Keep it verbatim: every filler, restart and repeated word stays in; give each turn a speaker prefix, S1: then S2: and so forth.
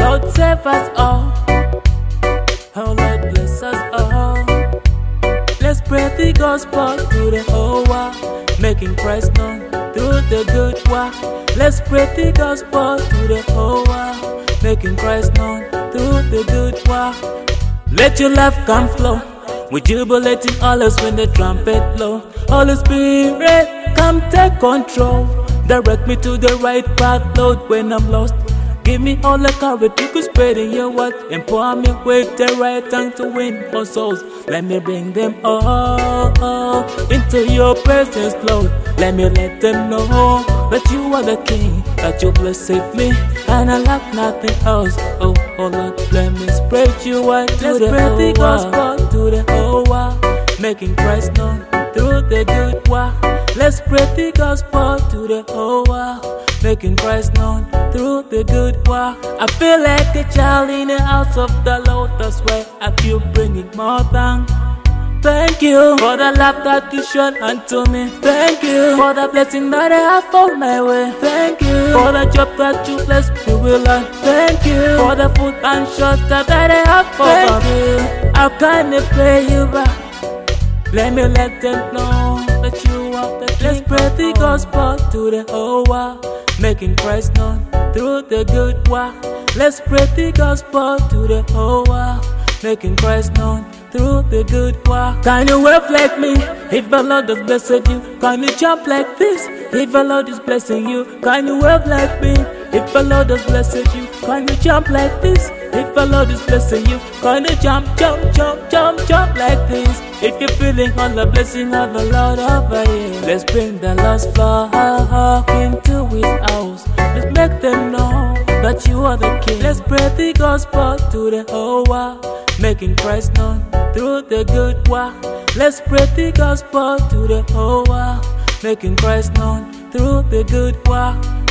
S1: Lord save us all. Oh Lord bless us all. Let's spread the gospel to the whole world, making Christ known through the good work. Let's spread the gospel to the whole world, making Christ known through the good work. Let your love come flow, with jubilating all us when the trumpet blow. Holy Spirit, come take control. Direct me to the right path, Lord, when I'm lost. Give me all the courage you could spread in your word. Empower me with the right tongue to win more souls. Let me bring them all, all into your presence, Lord. Let me let them know that you are the King, that you blessed me, and I lack nothing else. Oh, oh Lord, let me spread your word to the whole the gospel to the whole world, making Christ known through the good work. Let's spread the gospel to the whole world, making Christ known through the good work. I feel like a child in the house of the Lord. That's why I keep bringing more thanks. Thank you for the love that you showed unto me. Thank you for the blessing that I have found my way. Thank you for the job that you blessed me with. Thank you for the food and shelter that I have for me. How can I pay you back? Let me let them know that you are the King. Let's spread the gospel to the whole world, making Christ known through the good work. Let's spread the gospel to the whole world, making Christ known through the good work. Can you wave like me if the Lord has blessed you? Can you jump like this if the Lord is blessing you? Can you wave like me if the Lord has blessed you? Can you jump like this if the Lord is blessing you? Can you jump, jump, jump, jump, jump like this if you're feeling all the blessing of the Lord over you? Let's bring the lost flock into His house. Let's make them know that you are the King. Let's spread the gospel to the whole world, making Christ known through the good work. Let's spread the gospel to the whole world, making Christ known through the good work.